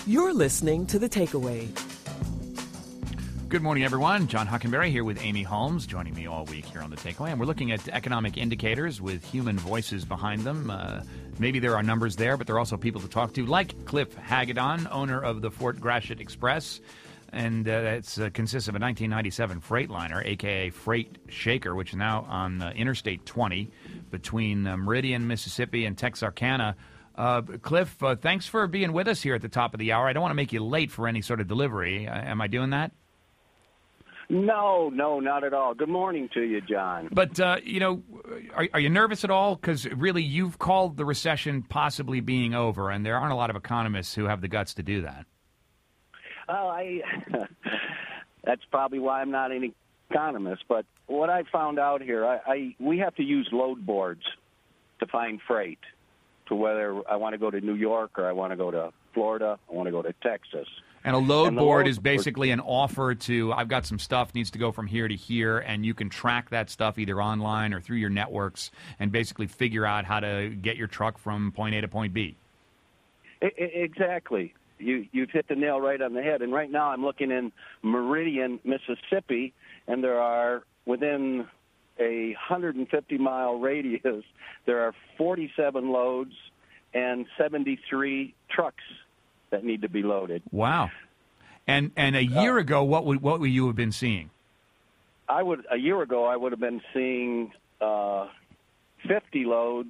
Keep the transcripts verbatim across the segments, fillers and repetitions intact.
You're listening to The Takeaway. Good morning, everyone. John Hockenberry here with Amy Holmes, joining me all week here on The Takeaway. And we're looking at economic indicators with human voices behind them. Uh, maybe there are numbers there, but there are also people to talk to, like Cliff Hagedorn, owner of the Fort Gratiot Express. And uh, it uh, consists of a nineteen ninety-seven Freightliner, a k a. Freight Shaker, which is now on uh, Interstate twenty between uh, Meridian, Mississippi, and Texarkana. Uh, Cliff, uh, thanks for being with us here at the top of the hour. I don't want to make you late for any sort of delivery. Uh, am I doing that? No, no, not at all. Good morning to you, John. But, uh, you know, are, are you nervous at all? Because really, you've called the recession possibly being over, and there aren't a lot of economists who have the guts to do that. Well, I that's probably why I'm not an economist. But what I found out here, I, I we have to use load boards to find freight, to whether I want to go to New York or I want to go to Florida, I want to go to Texas. And a load and board load is basically an offer to, I've got some stuff needs to go from here to here, and you can track that stuff either online or through your networks and basically figure out how to get your truck from point A to point B. I, I, exactly. You, you've hit the nail right on the head. And right now I'm looking in Meridian, Mississippi, and there are, within a one hundred fifty mile radius, there are forty-seven loads and seventy-three trucks that need to be loaded. Wow. And and a year uh, ago, what would what would you have been seeing? I would a year ago I would have been seeing uh, fifty loads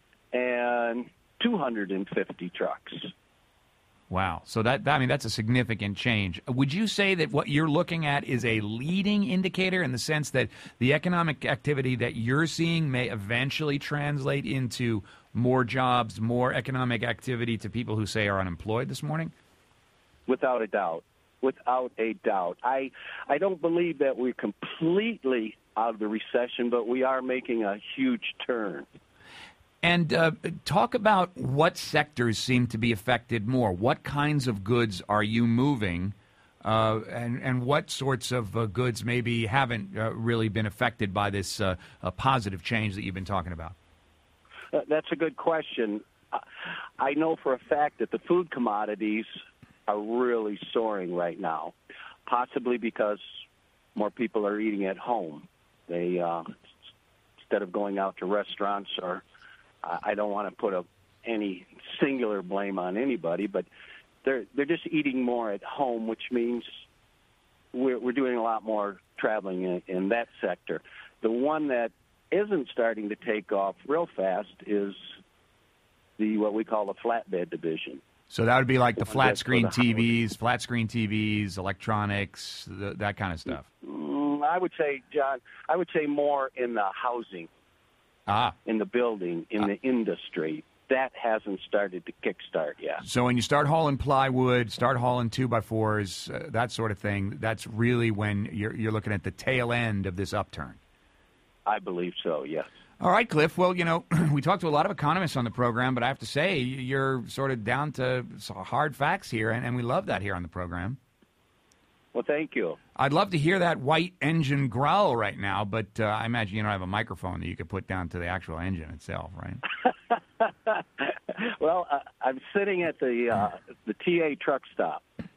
and two hundred fifty trucks. Wow. So that, that I mean that's a significant change. Would you say that what you're looking at is a leading indicator in the sense that the economic activity that you're seeing may eventually translate into more jobs, more economic activity to people who say are unemployed this morning? Without a doubt. Without a doubt. I I don't believe that we're completely out of the recession, but we are making a huge turn. And uh, talk about what sectors seem to be affected more. What kinds of goods are you moving, uh, and, and what sorts of uh, goods maybe haven't uh, really been affected by this uh, uh, positive change that you've been talking about? Uh, that's a good question. I know for a fact that the food commodities are really soaring right now, possibly because more people are eating at home. They uh, instead of going out to restaurants or I don't want to put a, any singular blame on anybody, but they're they're just eating more at home, which means we're we're doing a lot more traveling in, in that sector. The one that isn't starting to take off real fast is the what we call the flatbed division. So that would be like the flat screen T Vs, flat screen T Vs, electronics, the, that kind of stuff. Mm, I would say, John, I would say more in the housing. Ah. In the building, in ah. the industry. That hasn't started to kickstart yet. So when you start hauling plywood, start hauling two-by-fours, uh, that sort of thing, that's really when you're, you're looking at the tail end of this upturn. I believe so, yes. All right, Cliff. Well, you know, we talked to a lot of economists on the program, but I have to say you're sort of down to hard facts here, and, and we love that here on the program. Well, thank you. I'd love to hear that white engine growl right now, but uh, I imagine you don't have a microphone that you could put down to the actual engine itself, right? Well, uh, I'm sitting at the uh, the T A truck stop,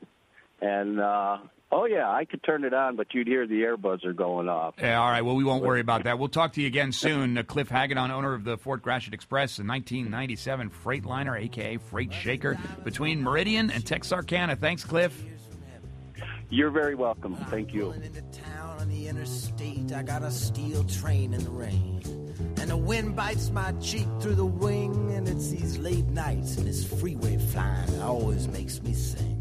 and uh, oh yeah, I could turn it on, but you'd hear the air buzzer going off. Yeah, all right. Well, we won't worry about that. We'll talk to you again soon. Uh, Cliff Hagedorn, owner of the Fort Gratiot Express, a nineteen ninety-seven Freightliner, a k a. Freight Shaker, between Meridian and Texarkana. Thanks, Cliff. You're very welcome. Thank you. Into town on the interstate, I got a steel train in the rain, and the wind bites my cheek through the wing, and it's these late nights and this freeway flying that always makes me sing.